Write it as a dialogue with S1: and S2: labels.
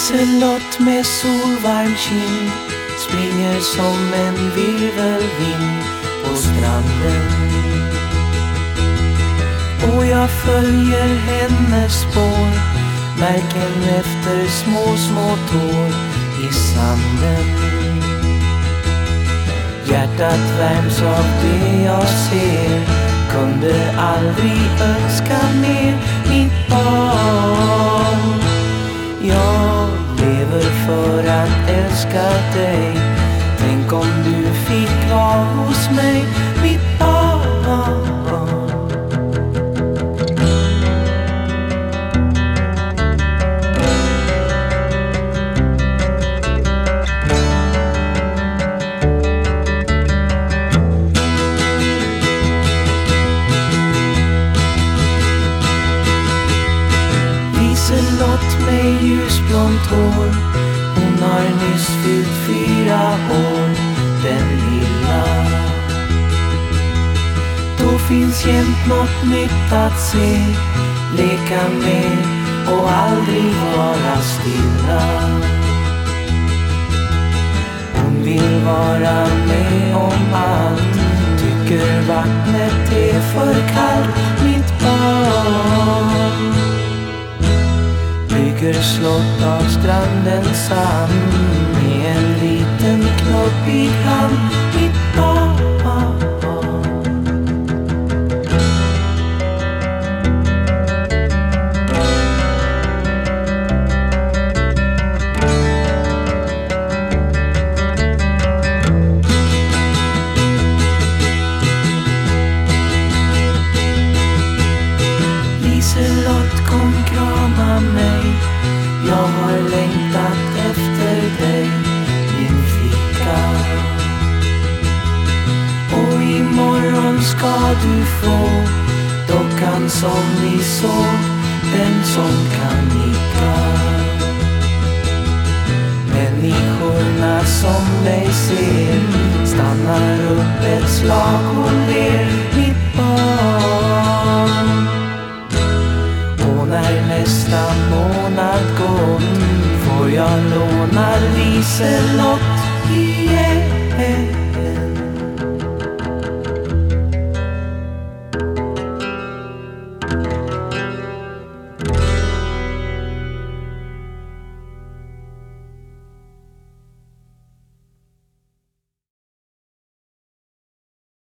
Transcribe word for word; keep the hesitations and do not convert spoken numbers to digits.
S1: Liselott med solvarm kind springer som en virvelvind på stranden. Och jag följer hennes spår, märken efter små, små tår i sanden. Hjärtat värms av det jag ser, kunde aldrig önska mer. Mitt barn, jag lever för att älska dig. Tänk om du fick vara hos mig, mitt barn. Liselott med ljusblont hår, hon har nyss fyllt fyra år, den lilla. Då finns jämt något nytt att se, leka med och aldrig vara stilla. Hon vill vara med om allt, tycker vattnet är för kallt, mitt barn. Bygger slott av strandens sand med en liten knoppig hand, mitt barn. Liselott, kom krama mig, jag har längtat efter dig, min flicka. Och imorgon ska du få dockan som vi såg, den som kan nicka. Människorna som dig ser stannar upp ett slag och ler, mitt barn. Och när nästa månad går får jag låna Liselott